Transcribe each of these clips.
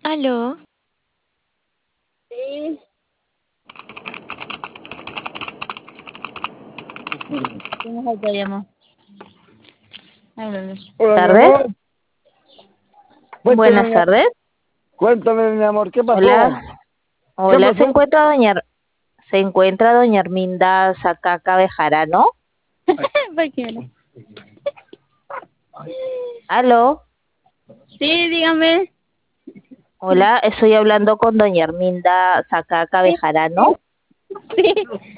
Aló, Sí, ¿quién es el que llamó? Háblale. Hola, mi ¿Tardes? amor. Buenas tardes. Cuéntame, mi amor, ¿qué pasó? Hola. ¿Qué Hola, pasó? se encuentra doña Arminda Sacaca Bejarano. ¿Por qué no? Aló. Sí, dígame. Hola, estoy hablando con doña Arminda Sacaca Sí, Bejarano. sí.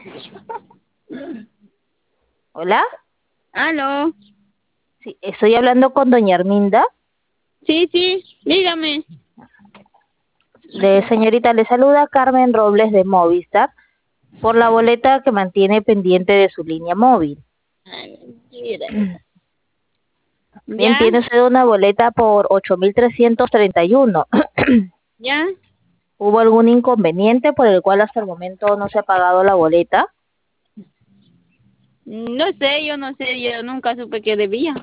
Hola. Aló. Sí, estoy hablando con doña Arminda. Sí, sí, dígame. Señorita, le saluda Carmen Robles de Movistar por la boleta que mantiene pendiente de su línea móvil. Ay, mentira. Bien, ¿Ya? tiene usted una boleta por 8.331. ¿Ya? ¿Hubo algún inconveniente por el cual hasta el momento no se ha pagado la boleta? No sé, yo nunca supe que debía.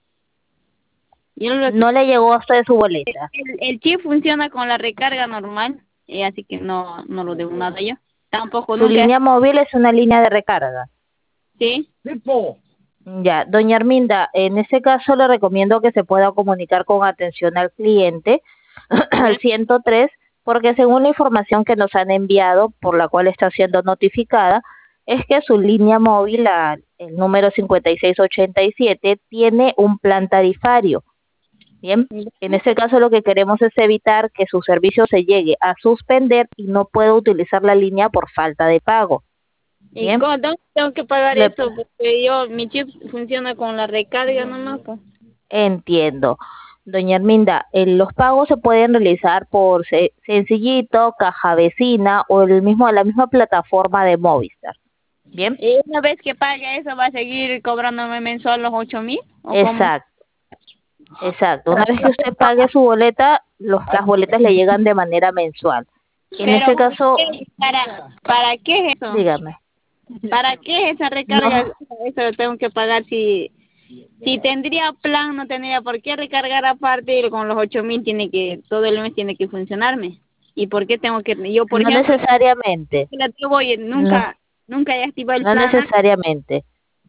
Yo lo que... No le llegó a usted su boleta. el chip funciona con la recarga normal, así que no lo debo nada yo. Tampoco Su nunca. línea móvil es una línea de recarga. Sí. Ya, doña Arminda, en ese caso le recomiendo que se pueda comunicar con atención al cliente ¿Ya? al 103, porque según la información que nos han enviado, por la cual está siendo notificada, es que su línea móvil, el número 5687, tiene un plan tarifario. Bien, en este caso lo que queremos es evitar que su servicio se llegue a suspender y no pueda utilizar la línea por falta de pago. ¿Y Bien, dónde tengo que pagar le eso? Porque mi chip funciona con la recarga nomás, pues. entiendo. Doña Arminda, los pagos se pueden realizar por Sencillito, Caja Vecina o la misma plataforma de Movistar. Bien, ¿Y una vez que pague eso va a seguir cobrándome mensual los 8.000? ¿O cómo? exacto, exacto. Una vez que usted pague su boleta, las boletas le llegan de manera mensual. En Pero este caso, ¿para qué es eso? dígame. ¿Para qué esa recarga? No. Eso lo tengo que pagar si tendría plan, no tendría por qué recargar aparte y con los 8.000 todo el mes tiene que funcionarme. ¿Y por qué tengo que, yo por No ejemplo, necesariamente, la tengo y no, nunca he activado el no plan, necesariamente,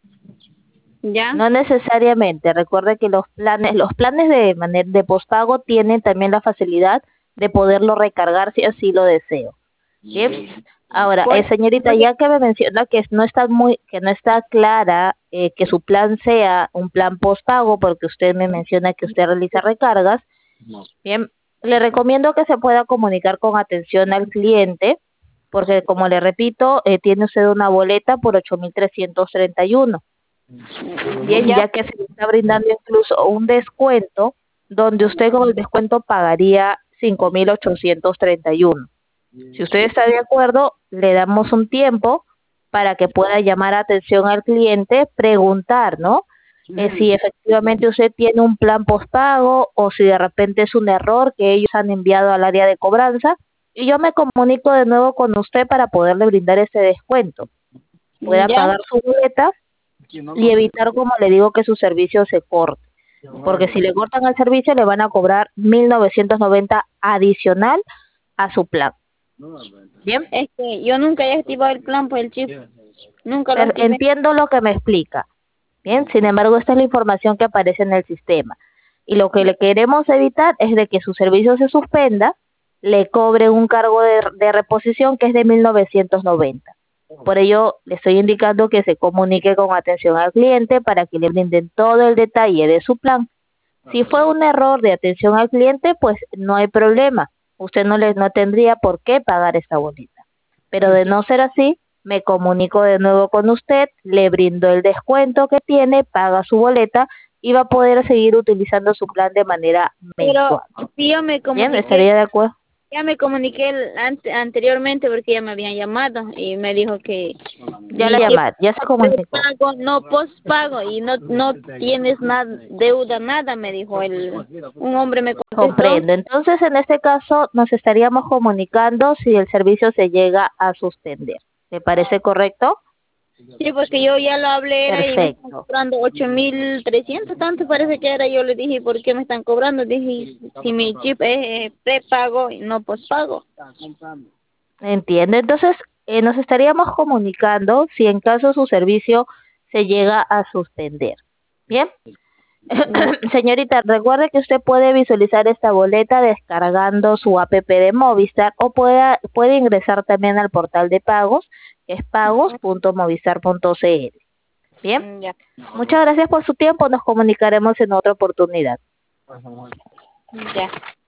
¿ya? no necesariamente. Recuerde que los planes de postpago tienen también la facilidad de poderlo recargar si así lo deseo. Bien. Ahora, Por, señorita, porque ya que me menciona que no está clara que su plan sea un plan postpago, porque usted me menciona que usted realiza recargas, bien, le recomiendo que se pueda comunicar con atención al cliente, porque como le repito, tiene usted una boleta por 8.331. Bien, ya, ya que se le está brindando incluso un descuento, donde usted con el descuento pagaría 5.831. Si usted está de acuerdo, le damos un tiempo para que pueda llamar atención al cliente, preguntar, ¿no? Si efectivamente usted tiene un plan postpago o si de repente es un error que ellos han enviado al área de cobranza, y yo me comunico de nuevo con usted para poderle brindar ese descuento. Pueda ya. pagar su boleta y evitar, como le digo, que su servicio se corte. Porque si le cortan el servicio, le van a cobrar 1.990 adicional a su plan. Bien, Es que yo nunca he activado el plan por el chip. Nunca lo pero activé. entiendo lo que me explica. Bien, sin embargo, esta es la información que aparece en el sistema. Y lo que le queremos evitar es de que su servicio se suspenda, le cobre un cargo de reposición que es de 1.990. Por ello, le estoy indicando que se comunique con atención al cliente para que le brinden todo el detalle de su plan. Si fue un error de atención al cliente, pues no hay problema. Usted no tendría por qué pagar esta boleta. Pero de no ser así, me comunico de nuevo con usted, le brindo el descuento que tiene, paga su boleta y va a poder seguir utilizando su plan de manera Pero mensual. sí, Bien, ¿estaría de acuerdo? ya me comuniqué anteriormente porque ya me habían llamado y me dijo que Ya mi la chip llamar, ya se comunicó. pago, no postpago y no tienes nada, deuda, nada, me dijo un hombre me contestó. Comprendo. Entonces, en este caso, nos estaríamos comunicando si el servicio se llega a suspender. ¿Le parece correcto? Sí, porque yo ya lo hablé era, y me están Perfecto. cobrando 8.300, tanto parece que era. Yo le dije, ¿por qué me están cobrando? Dije, si mi chip es prepago y no pospago. Entiendo. Entonces, nos estaríamos comunicando si en caso su servicio se llega a suspender. Bien. Ya. Señorita, recuerde que usted puede visualizar esta boleta descargando su app de Movistar o puede ingresar también al portal de pagos, que es pagos.movistar.cl. Bien, Ya. muchas gracias por su tiempo. Nos comunicaremos en otra oportunidad. Ya.